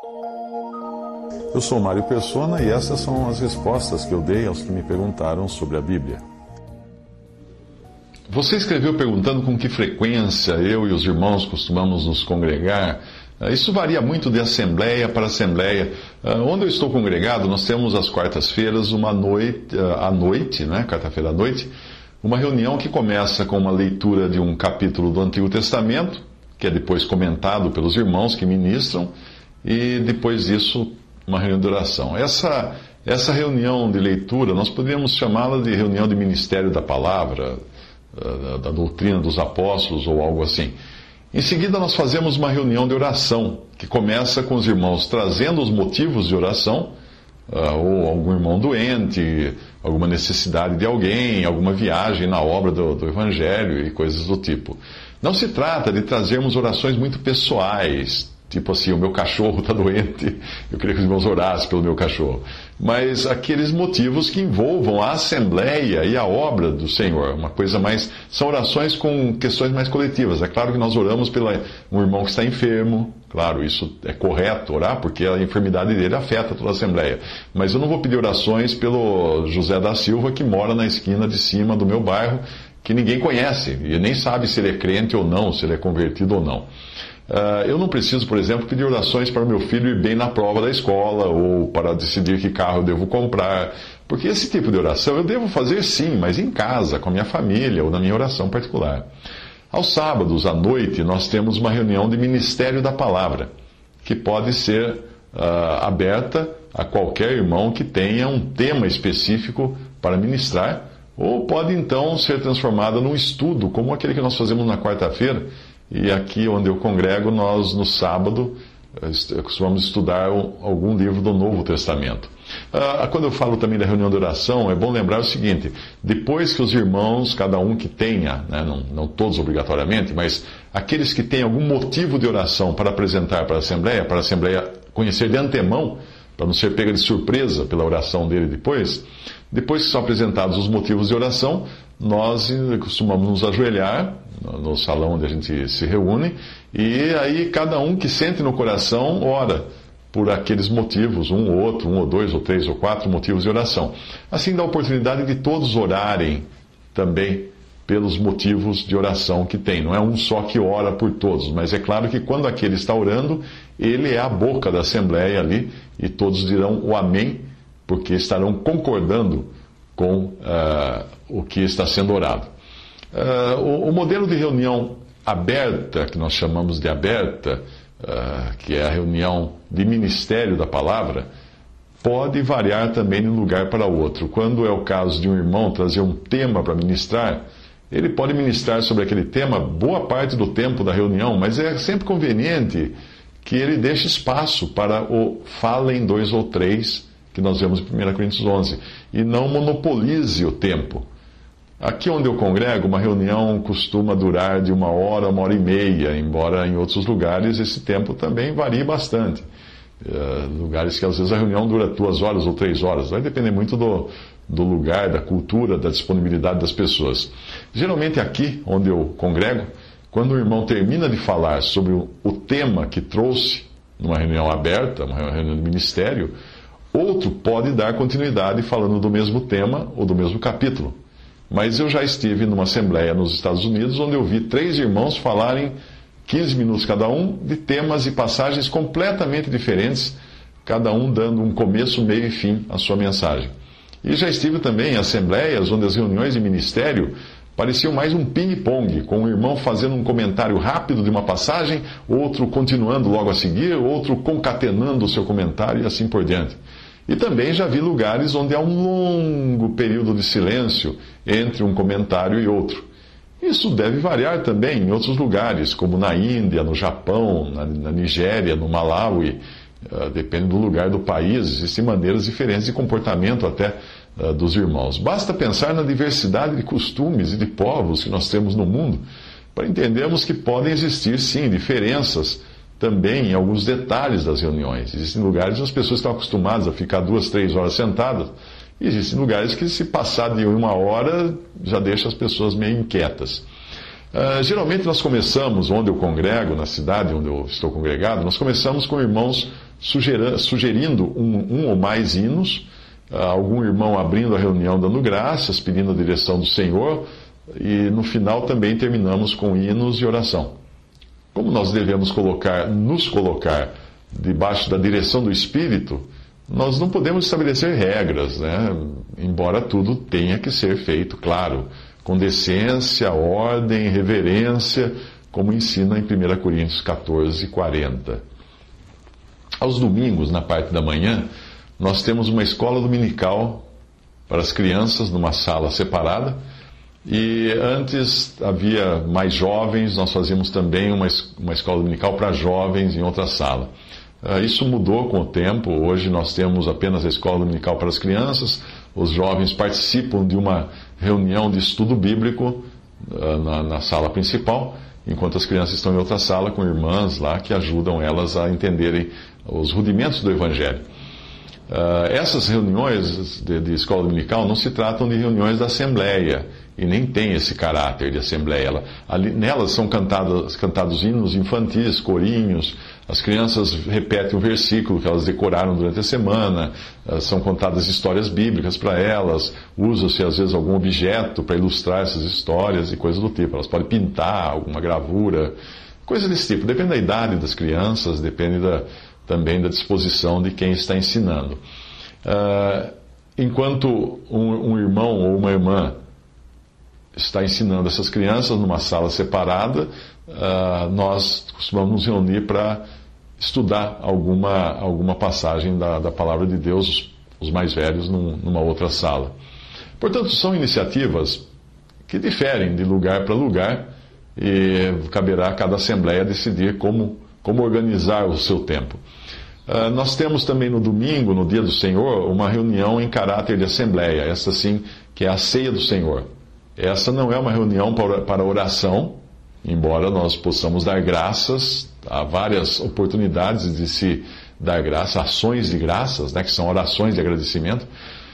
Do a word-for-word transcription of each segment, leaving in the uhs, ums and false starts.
Eu sou Mário Persona e essas são as respostas que eu dei aos que me perguntaram sobre a Bíblia. Você escreveu perguntando com que frequência eu e os irmãos costumamos nos congregar. Isso varia muito de assembleia para assembleia. Onde eu estou congregado, nós temos às quartas-feiras, uma noite, à noite, né, quarta-feira à noite, uma reunião que começa com uma leitura de um capítulo do Antigo Testamento, que é depois comentado pelos irmãos que ministram, e depois disso, uma reunião de oração. Essa, essa reunião de leitura, nós poderíamos chamá-la de reunião de ministério da palavra, da, da doutrina dos apóstolos ou algo assim. Em seguida, nós fazemos uma reunião de oração, que começa com os irmãos trazendo os motivos de oração, ou algum irmão doente, alguma necessidade de alguém, alguma viagem na obra do, do Evangelho e coisas do tipo. Não se trata de trazermos orações muito pessoais, tipo assim, o meu cachorro está doente, eu queria que os irmãos orassem pelo meu cachorro. Mas aqueles motivos que envolvam a Assembleia e a obra do Senhor. Uma coisa mais... São orações com questões mais coletivas. É claro que nós oramos pelo um irmão que está enfermo. Claro, isso é correto orar, porque a enfermidade dele afeta toda a Assembleia. Mas eu não vou pedir orações pelo José da Silva, que mora na esquina de cima do meu bairro, que ninguém conhece. E nem sabe se ele é crente ou não, se ele é convertido ou não. Uh, eu não preciso, por exemplo, pedir orações para o meu filho ir bem na prova da escola ou para decidir que carro eu devo comprar, porque esse tipo de oração eu devo fazer sim, mas em casa, com a minha família ou na minha oração particular. Aos sábados, à noite, nós temos uma reunião de Ministério da Palavra, que pode ser uh, aberta a qualquer irmão que tenha um tema específico para ministrar, ou pode então ser transformada num estudo, como aquele que nós fazemos na quarta-feira. E aqui onde eu congrego, nós no sábado costumamos estudar algum livro do Novo Testamento. Ah, quando eu falo também da reunião de oração, é bom lembrar o seguinte: depois que os irmãos, cada um que tenha, né, não, não todos obrigatoriamente, mas aqueles que têm algum motivo de oração para apresentar para a Assembleia, para a Assembleia conhecer de antemão, para não ser pega de surpresa pela oração dele depois, depois que são apresentados os motivos de oração, nós costumamos nos ajoelhar no salão onde a gente se reúne, e aí cada um que sente no coração ora por aqueles motivos, um ou outro, um ou dois ou três ou quatro motivos de oração. Assim dá a oportunidade de todos orarem também pelos motivos de oração que tem. Não é um só que ora por todos, mas é claro que quando aquele está orando, ele é a boca da Assembleia ali, e todos dirão o amém, porque estarão concordando com uh, o que está sendo orado. Uh, o, o modelo de reunião aberta, que nós chamamos de aberta, uh, que é a reunião de ministério da palavra, pode variar também de um lugar para outro. Quando é o caso de um irmão trazer um tema para ministrar, ele pode ministrar sobre aquele tema boa parte do tempo da reunião, mas é sempre conveniente que ele deixe espaço para o falem dois ou três, que nós vemos em primeira Coríntios onze, e não monopolize o tempo. Aqui onde eu congrego, uma reunião costuma durar de uma hora, uma hora e meia, embora em outros lugares esse tempo também varie bastante. Uh, lugares que às vezes a reunião dura duas horas ou três horas, vai depender muito do, do lugar, da cultura, da disponibilidade das pessoas. Geralmente aqui onde eu congrego, quando o irmão termina de falar sobre o, o tema que trouxe numa reunião aberta, uma reunião de ministério, outro pode dar continuidade falando do mesmo tema ou do mesmo capítulo. Mas eu já estive numa assembleia nos Estados Unidos, onde eu vi três irmãos falarem quinze minutos cada um, de temas e passagens completamente diferentes, cada um dando um começo, meio e fim à sua mensagem. E já estive também em assembleias onde as reuniões de ministério pareciam mais um ping-pong, com um irmão fazendo um comentário rápido de uma passagem, outro continuando logo a seguir, outro concatenando o seu comentário e assim por diante. E também já vi lugares onde há um longo período de silêncio entre um comentário e outro. Isso deve variar também em outros lugares, como na Índia, no Japão, na, na Nigéria, no Malawi. Uh, depende do lugar do país, existem maneiras diferentes de comportamento até uh, dos irmãos. Basta pensar na diversidade de costumes e de povos que nós temos no mundo para entendermos que podem existir, sim, diferenças também em alguns detalhes das reuniões. Existem lugares onde as pessoas estão acostumadas a ficar duas, três horas sentadas, e existem lugares que, se passar de uma hora, já deixa as pessoas meio inquietas. Uh, geralmente nós começamos, onde eu congrego, na cidade onde eu estou congregado, nós começamos com irmãos sugerindo um, um ou mais hinos, algum irmão abrindo a reunião dando graças, pedindo a direção do Senhor, e no final também terminamos com hinos e oração. Como nós devemos colocar, nos colocar debaixo da direção do Espírito, nós não podemos estabelecer regras, né? Embora tudo tenha que ser feito, claro, com decência, ordem, reverência, como ensina em primeira Coríntios catorze, quarenta. Aos domingos, na parte da manhã, nós temos uma escola dominical para as crianças numa sala separada. E antes havia mais jovens, nós fazíamos também uma, uma escola dominical para jovens em outra sala. Uh, isso mudou com o tempo, hoje nós temos apenas a escola dominical para as crianças, os jovens participam de uma reunião de estudo bíblico uh, na, na sala principal, enquanto as crianças estão em outra sala com irmãs lá que ajudam elas a entenderem os rudimentos do Evangelho. Uh, essas reuniões de, de escola dominical não se tratam de reuniões da Assembleia, e nem tem esse caráter de Assembleia. Ela, ali, nelas são cantados, cantados hinos infantis, corinhos, as crianças repetem o versículo que elas decoraram durante a semana, uh, são contadas histórias bíblicas para elas, usa-se às vezes algum objeto para ilustrar essas histórias e coisas do tipo. Elas podem pintar alguma gravura, coisas desse tipo. Depende da idade das crianças, depende da, também da disposição de quem está ensinando. Uh, enquanto um, um irmão ou uma irmã está ensinando essas crianças numa sala separada, uh, nós costumamos nos reunir para estudar alguma, alguma passagem da, da Palavra de Deus, os mais velhos, num, numa outra sala. Portanto, são iniciativas que diferem de lugar para lugar e caberá a cada assembleia decidir como, como organizar o seu tempo. Uh, nós temos também no domingo, no dia do Senhor, uma reunião em caráter de assembleia, essa sim, que é a ceia do Senhor. Essa não é uma reunião para oração, embora nós possamos dar graças, há várias oportunidades de se dar graça, ações de graças, né, que são orações de agradecimento,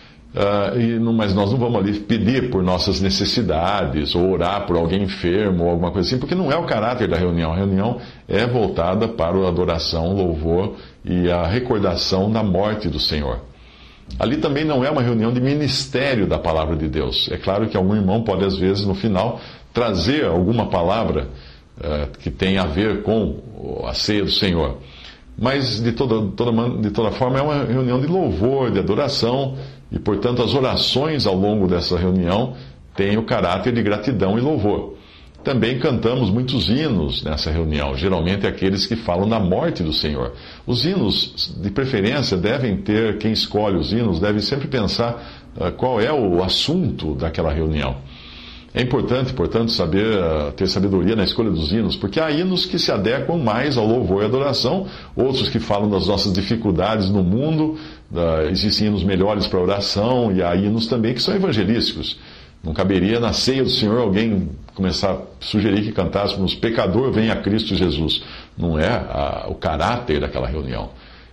uh, e, mas nós não vamos ali pedir por nossas necessidades, ou orar por alguém enfermo, ou alguma coisa assim, porque não é o caráter da reunião. A reunião é voltada para a adoração, louvor e a recordação da morte do Senhor. Ali também não é uma reunião de ministério da palavra de Deus. É claro que algum irmão pode, às vezes, no final, trazer alguma palavra uh, que tenha a ver com a ceia do Senhor. Mas, de toda, toda, de toda forma, é uma reunião de louvor, de adoração, e, portanto, as orações ao longo dessa reunião têm o caráter de gratidão e louvor. Também cantamos muitos hinos nessa reunião, geralmente aqueles que falam da morte do Senhor. Os hinos, de preferência, devem ter, quem escolhe os hinos, deve sempre pensar uh, qual é o assunto daquela reunião. É importante, portanto, saber, uh, ter sabedoria na escolha dos hinos, porque há hinos que se adequam mais ao louvor e adoração, outros que falam das nossas dificuldades no mundo, uh, existem hinos melhores para oração, e há hinos também que são evangelísticos. Não caberia na ceia do Senhor alguém começar a sugerir que cantássemos "Pecador, vem a Cristo Jesus". Não é a, o caráter daquela reunião.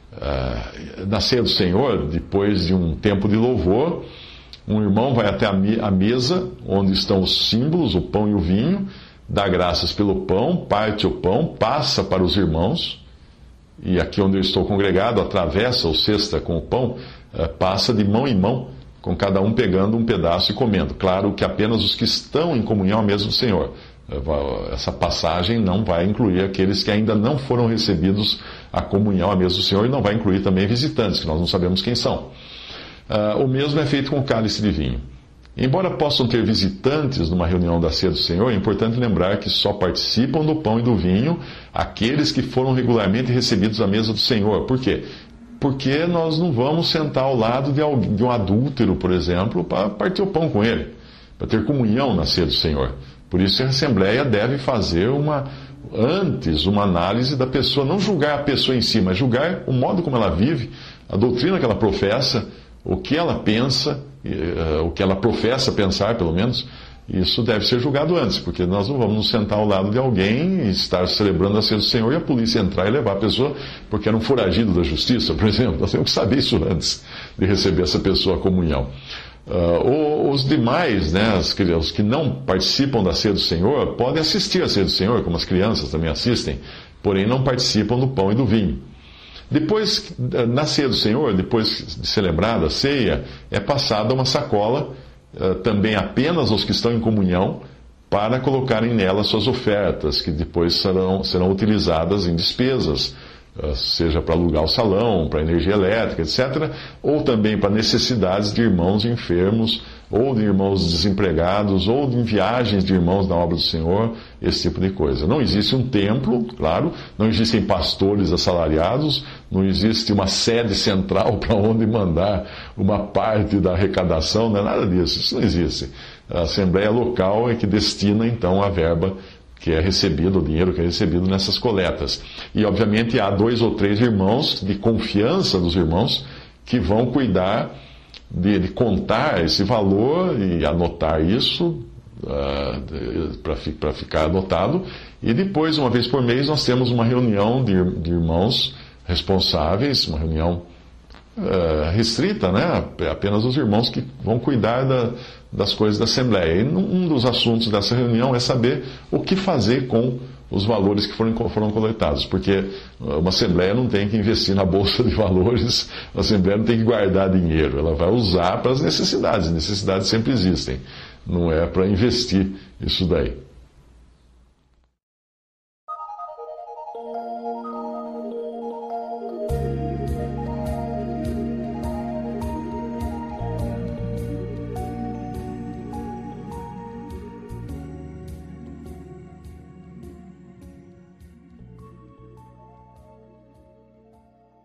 Uh, na ceia do Senhor, depois de um tempo de louvor, um irmão vai até a, me, a mesa, onde estão os símbolos, o pão e o vinho, dá graças pelo pão, parte o pão, passa para os irmãos, e aqui onde eu estou congregado, atravessa o cesta com o pão, uh, passa de mão em mão, com cada um pegando um pedaço e comendo. Claro que apenas os que estão em comunhão à mesa do Senhor. Essa passagem não vai incluir aqueles que ainda não foram recebidos à comunhão à mesa do Senhor, e não vai incluir também visitantes, que nós não sabemos quem são. Uh, o mesmo é feito com o cálice de vinho. Embora possam ter visitantes numa reunião da ceia do Senhor, é importante lembrar que só participam do pão e do vinho aqueles que foram regularmente recebidos à mesa do Senhor. Por quê? Porque nós não vamos sentar ao lado de um adúltero, por exemplo, para partir o pão com ele, para ter comunhão na ceia do Senhor. Por isso a Assembleia deve fazer uma, antes uma análise da pessoa, não julgar a pessoa em si, mas julgar o modo como ela vive, a doutrina que ela professa, o que ela pensa, o que ela professa pensar, pelo menos. Isso deve ser julgado antes, porque nós não vamos nos sentar ao lado de alguém e estar celebrando a ceia do Senhor e a polícia entrar e levar a pessoa porque era um foragido da justiça, por exemplo. Nós temos que saber isso antes de receber essa pessoa à comunhão. Uh, os demais, né, os que não participam da ceia do Senhor, podem assistir à ceia do Senhor, como as crianças também assistem, porém não participam do pão e do vinho. Depois, na ceia do Senhor, depois de celebrada a ceia, é passada uma sacola, também apenas aos que estão em comunhão, para colocarem nela suas ofertas, que depois serão, serão utilizadas em despesas, seja para alugar o salão, para energia elétrica, etcétera, ou também para necessidades de irmãos enfermos, ou de irmãos desempregados, ou em viagens de irmãos na obra do Senhor, esse tipo de coisa. Não existe um templo, claro, não existem pastores assalariados, não existe uma sede central para onde mandar uma parte da arrecadação, não é nada disso, isso não existe. A Assembleia Local é que destina, então, a verba que é recebido, o dinheiro que é recebido nessas coletas. E, obviamente, há dois ou três irmãos, de confiança dos irmãos, que vão cuidar de, de contar esse valor e anotar isso, uh, para ficar anotado. E depois, uma vez por mês, nós temos uma reunião de, de irmãos responsáveis, uma reunião uh, restrita, né? Apenas os irmãos que vão cuidar da, das coisas da Assembleia. E um dos assuntos dessa reunião é saber o que fazer com os valores que foram, foram coletados, porque uma Assembleia não tem que investir na Bolsa de Valores, a Assembleia não tem que guardar dinheiro, ela vai usar para as necessidades, necessidades sempre existem, não é para investir isso daí.